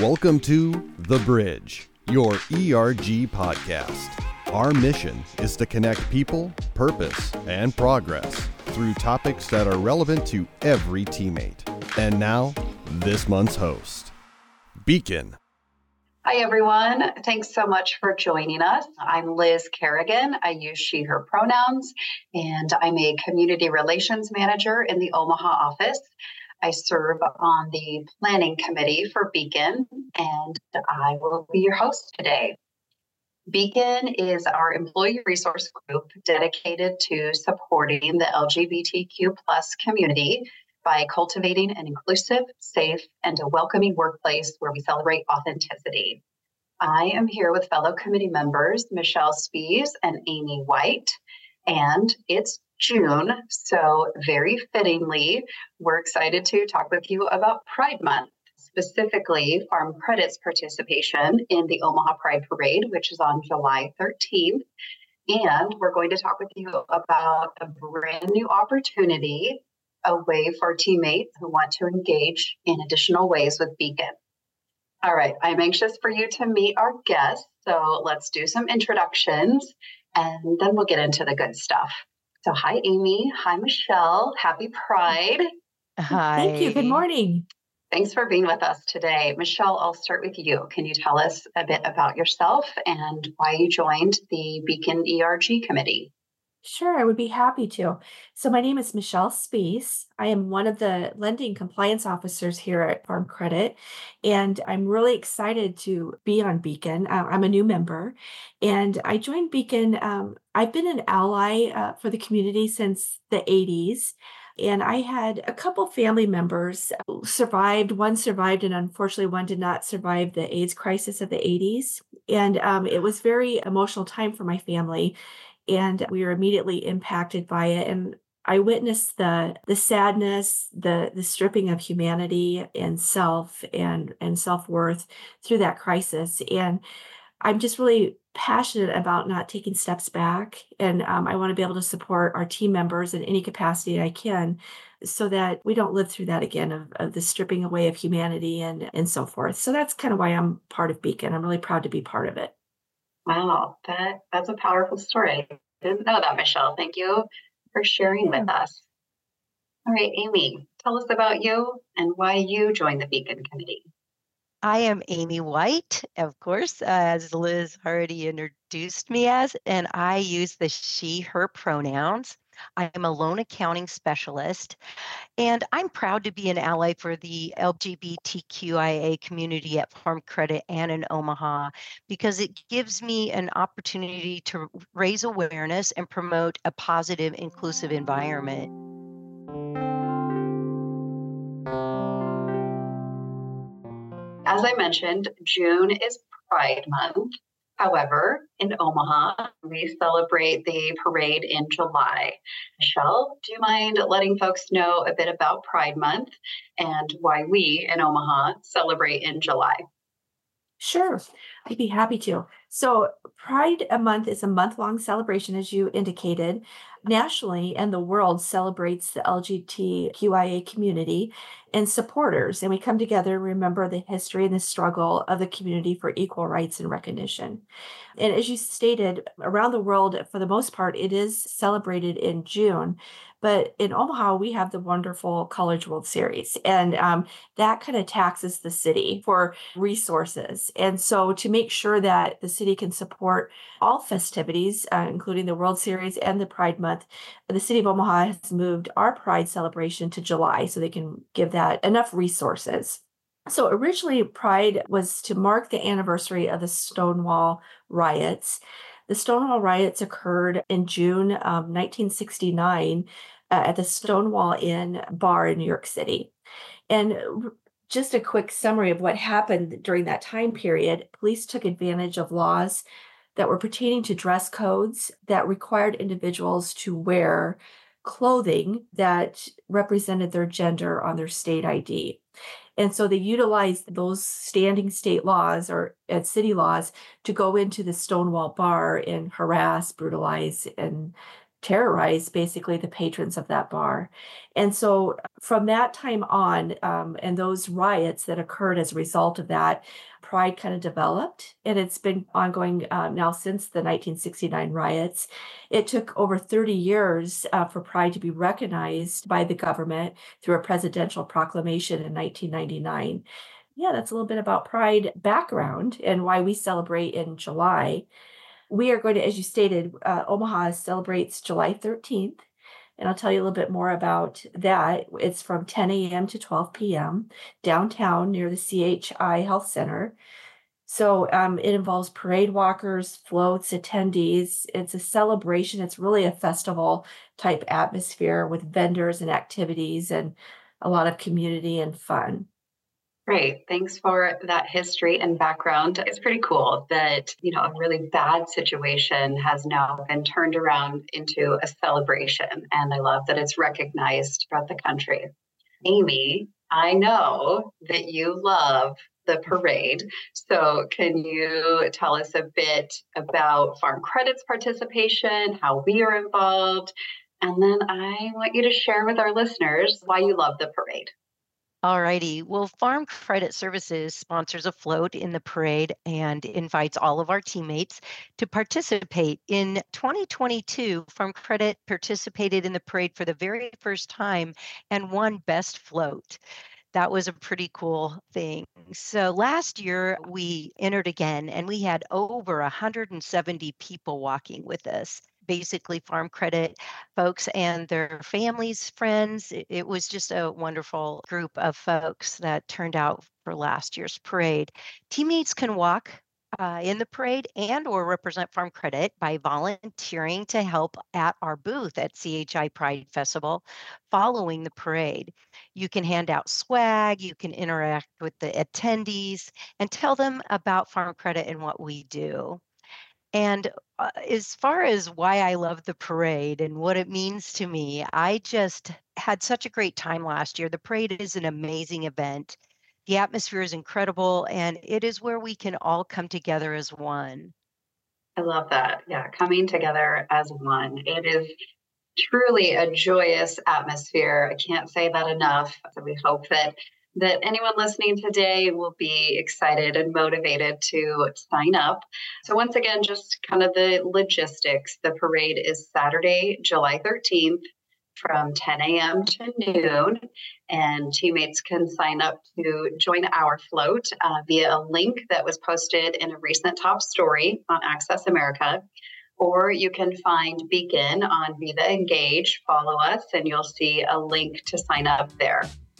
Welcome to The Bridge, your ERG podcast. Our mission is to connect people, purpose, and progress through topics that are relevant to every teammate. And now, this month's host, Beacon. Hi, everyone. Thanks so much for joining us. I'm Liz Kerrigan. I use she, her pronouns, and I'm a community relations manager in the Omaha office. I serve on the planning committee for Beacon, and I will be your host today. Beacon is our employee resource group dedicated to supporting the LGBTQ plus community by cultivating an inclusive, safe, and a welcoming workplace where we celebrate authenticity. I am here with fellow committee members, Michelle Spies and Amy White, and it's June, so very fittingly, we're excited to talk with you about Pride Month, specifically Farm Credit's participation in the Omaha Pride Parade, which is on July 13th. And we're going to talk with you about a brand new opportunity, a way for teammates who want to engage in additional ways with Beacon. All right, I'm anxious for you to meet our guests, so let's do some introductions, and then we'll get into the good stuff. So hi, Amy. Hi, Michelle. Happy Pride. Hi. Thank you. Good morning. Thanks for being with us today. Michelle, I'll start with you. Can you tell us a bit about yourself and why you joined the Beacon ERG committee? Sure, I would be happy to. So my name is Michelle Spies. I am one of the lending compliance officers here at Farm Credit, and I'm really excited to be on Beacon. I'm a new member, and I joined Beacon. I've been an ally for the community since the 80s. And I had a couple family members who survived. One survived, and unfortunately, one did not survive the AIDS crisis of the 80s. And it was a very emotional time for my family. And we were immediately impacted by it. And I witnessed the sadness, the stripping of humanity and self and self-worth through that crisis. And I'm just really passionate about not taking steps back. And I want to be able to support our team members in any capacity I can so that we don't live through that again of the stripping away of humanity and so forth. So that's kind of why I'm part of Beacon. I'm really proud to be part of it. Wow, that's a powerful story. I didn't know that, Michelle. Thank you for sharing with us. All right, Amy, tell us about you and why you joined the Beacon Committee. I am Amy White, of course, as Liz already introduced me as, and I use the she, her pronouns. I am a loan accounting specialist, and I'm proud to be an ally for the LGBTQIA community at Farm Credit and in Omaha because it gives me an opportunity to raise awareness and promote a positive, inclusive environment. As I mentioned, June is Pride Month. However, in Omaha, we celebrate the parade in July. Michelle, do you mind letting folks know a bit about Pride Month and why we in Omaha celebrate in July? Sure, I'd be happy to. So Pride Month is a month-long celebration, as you indicated. Nationally, and the world celebrates the LGBTQIA community and supporters. And we come together and remember the history and the struggle of the community for equal rights and recognition. And as you stated, around the world, for the most part, it is celebrated in June. But in Omaha, we have the wonderful College World Series, and that kind of taxes the city for resources. And so to make sure that the city can support all festivities, including the World Series and the Pride Month, the city of Omaha has moved our Pride celebration to July so they can give that enough resources. So originally, Pride was to mark the anniversary of the Stonewall riots. The Stonewall riots occurred in June of 1969 at the Stonewall Inn bar in New York City. And just a quick summary of what happened during that time period, police took advantage of laws that were pertaining to dress codes that required individuals to wear clothing that represented their gender on their state ID. And so they utilized those standing state laws or city laws to go into the Stonewall bar and harass, brutalize, and terrorize basically the patrons of that bar. And so from that time on, and those riots that occurred as a result of that, Pride kind of developed, and it's been ongoing now since the 1969 riots. It took over 30 years for Pride to be recognized by the government through a presidential proclamation in 1999. Yeah, that's a little bit about Pride background and why we celebrate in July. We are going to, as you stated, Omaha celebrates July 13th. And I'll tell you a little bit more about that. It's from 10 a.m. to 12 p.m. downtown near the CHI Health Center. So it involves parade walkers, floats, attendees. It's a celebration. It's really a festival type atmosphere with vendors and activities and a lot of community and fun. Great. Thanks for that history and background. It's pretty cool that, a really bad situation has now been turned around into a celebration. And I love that it's recognized throughout the country. Amy, I know that you love the parade. So can you tell us a bit about Farm Credit's participation, how we are involved? And then I want you to share with our listeners why you love the parade. Alrighty. Well, Farm Credit Services sponsors a float in the parade and invites all of our teammates to participate. In 2022, Farm Credit participated in the parade for the very first time and won Best Float. That was a pretty cool thing. So last year we entered again and we had over 170 people walking with us. Basically, Farm Credit folks and their families, friends. It was just a wonderful group of folks that turned out for last year's parade. Teammates can walk in the parade and or represent Farm Credit by volunteering to help at our booth at CHI Pride Festival following the parade. You can hand out swag, you can interact with the attendees and tell them about Farm Credit and what we do. And as far as why I love the parade and what it means to me, I just had such a great time last year. The parade is an amazing event. The atmosphere is incredible, and it is where we can all come together as one. I love that. Yeah, coming together as one. It is truly a joyous atmosphere. I can't say that enough. So we hope that anyone listening today will be excited and motivated to sign up. So once again, just kind of the logistics. The parade is Saturday, July 13th from 10 a.m. to noon, and teammates can sign up to join our float via a link that was posted in a recent top story on Access America. Or you can find Beacon on Viva Engage, follow us, and you'll see a link to sign up there.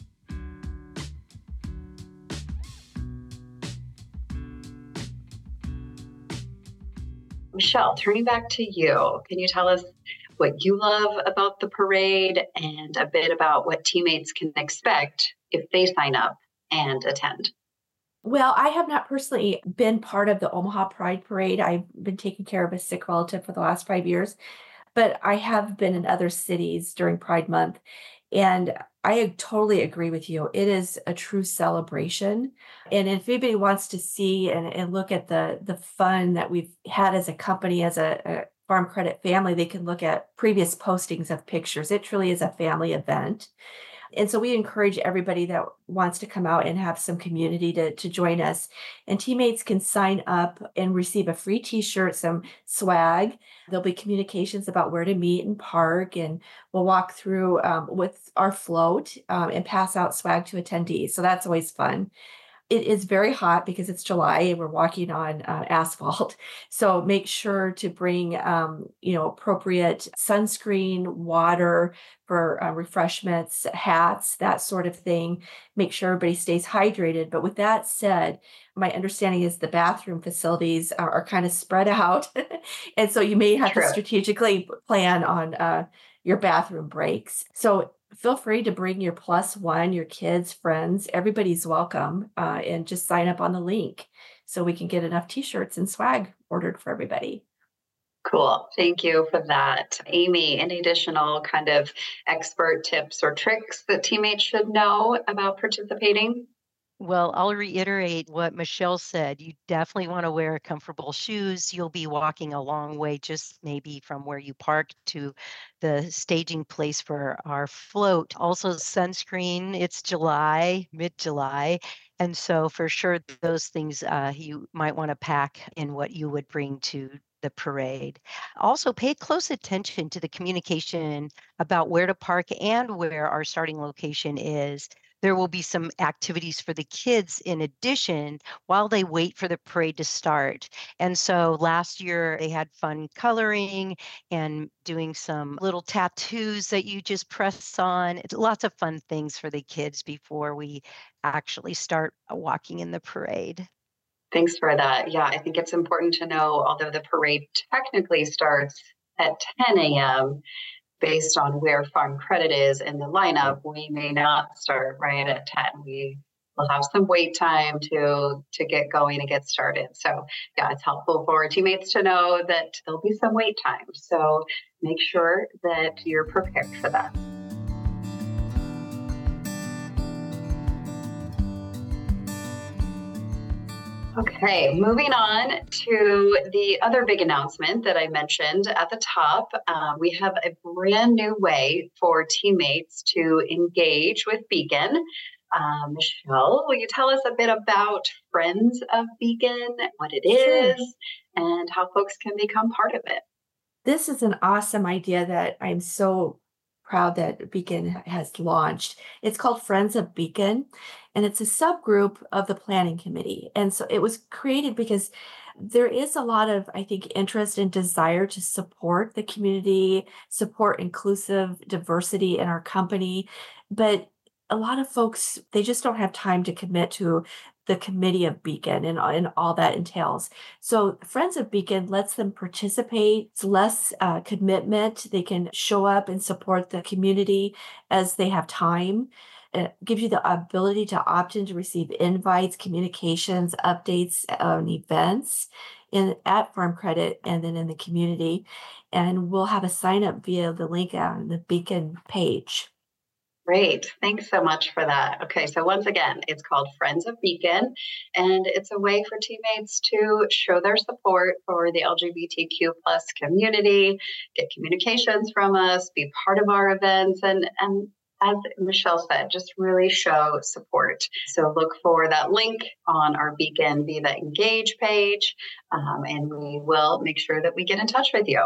Michelle, turning back to you, can you tell us what you love about the parade and a bit about what teammates can expect if they sign up and attend? Well, I have not personally been part of the Omaha Pride Parade. I've been taking care of a sick relative for the last 5 years, but I have been in other cities during Pride Month. And I totally agree with you. It is a true celebration. And if anybody wants to see and look at the fun that we've had as a company, as a Farm Credit family, they can look at previous postings of pictures. It truly is a family event. And so we encourage everybody that wants to come out and have some community to join us. And teammates can sign up and receive a free t-shirt, some swag. There'll be communications about where to meet and park. And we'll walk through with our float and pass out swag to attendees. So that's always fun. It is very hot because it's July and we're walking on asphalt. So make sure to bring, appropriate sunscreen, water for refreshments, hats, that sort of thing. Make sure everybody stays hydrated. But with that said, my understanding is the bathroom facilities are kind of spread out. And so you may have to strategically plan on your bathroom breaks. So feel free to bring your +1, your kids, friends, everybody's welcome, and just sign up on the link so we can get enough t-shirts and swag ordered for everybody. Cool. Thank you for that. Amy, any additional kind of expert tips or tricks that teammates should know about participating? Well, I'll reiterate what Michelle said. You definitely want to wear comfortable shoes. You'll be walking a long way, just maybe from where you parked to the staging place for our float. Also, sunscreen. It's July, mid July. And so, for sure, those things you might want to pack in what you would bring to the parade. Also, pay close attention to the communication about where to park and where our starting location is. There will be some activities for the kids in addition while they wait for the parade to start. And so last year they had fun coloring and doing some little tattoos that you just press on. Lots of fun things for the kids before we actually start walking in the parade. Thanks for that. Yeah, I think it's important to know, although the parade technically starts at 10 a.m., based on where Farm Credit is in the lineup, we may not start right at 10. We will have some wait time to get going and get started. So yeah, it's helpful for teammates to know that there'll be some wait time. So make sure that you're prepared for that. Okay, moving on to the other big announcement that I mentioned at the top. We have a brand new way for teammates to engage with Beacon. Michelle, will you tell us a bit about Friends of Beacon, what it is, and how folks can become part of it? This is an awesome idea that I'm so proud that Beacon has launched. It's called Friends of Beacon, and it's a subgroup of the planning committee. And so it was created because there is a lot of, I think, interest and desire to support the community, support inclusive diversity in our company. But a lot of folks, they just don't have time to commit to the committee of Beacon and all that entails. So Friends of Beacon lets them participate. It's less commitment. They can show up and support the community as they have time. It gives you the ability to opt in to receive invites, communications, updates on events at Farm Credit and then in the community. And we'll have a sign up via the link on the Beacon page. Great. Thanks so much for that. Okay, so once again, it's called Friends of Beacon, and it's a way for teammates to show their support for the LGBTQ plus community, get communications from us, be part of our events, and as Michelle said, just really show support. So look for that link on our Beacon Viva Engage page, and we will make sure that we get in touch with you.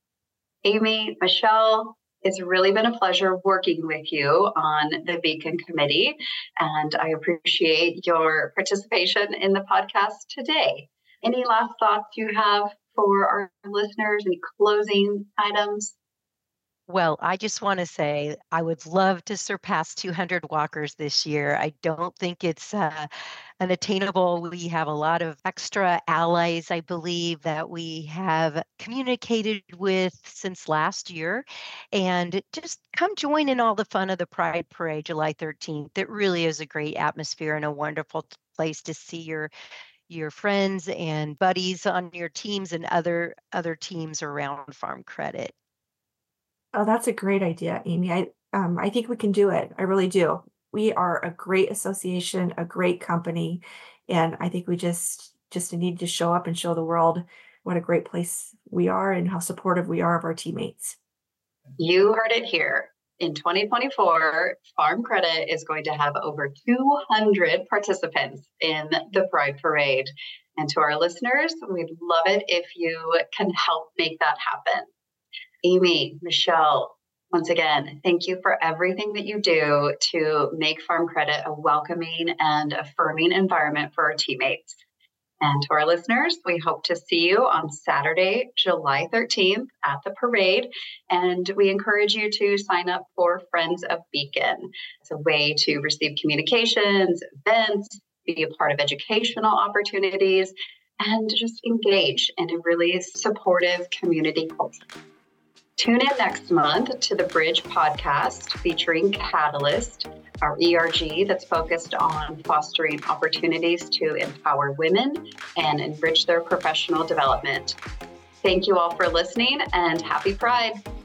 Amy, Michelle, it's really been a pleasure working with you on the Beacon Committee, and I appreciate your participation in the podcast today. Any last thoughts you have for our listeners? Any closing items? Well, I just want to say I would love to surpass 200 walkers this year. I don't think it's unattainable. We have a lot of extra allies, I believe, that we have communicated with since last year. And just come join in all the fun of the Pride Parade, July 13th. It really is a great atmosphere and a wonderful place to see your friends and buddies on your teams and other teams around Farm Credit. Oh, that's a great idea, Amy. I think we can do it. I really do. We are a great association, a great company, and I think we just need to show up and show the world what a great place we are and how supportive we are of our teammates. You heard it here. In 2024, Farm Credit is going to have over 200 participants in the Pride Parade. And to our listeners, we'd love it if you can help make that happen. Amy, Michelle, once again, thank you for everything that you do to make Farm Credit a welcoming and affirming environment for our teammates. And to our listeners, we hope to see you on Saturday, July 13th at the parade. And we encourage you to sign up for Friends of Beacon. It's a way to receive communications, events, be a part of educational opportunities, and just engage in a really supportive community culture. Tune in next month to the Bridge podcast featuring Catalyst, our ERG that's focused on fostering opportunities to empower women and enrich their professional development. Thank you all for listening, and happy Pride.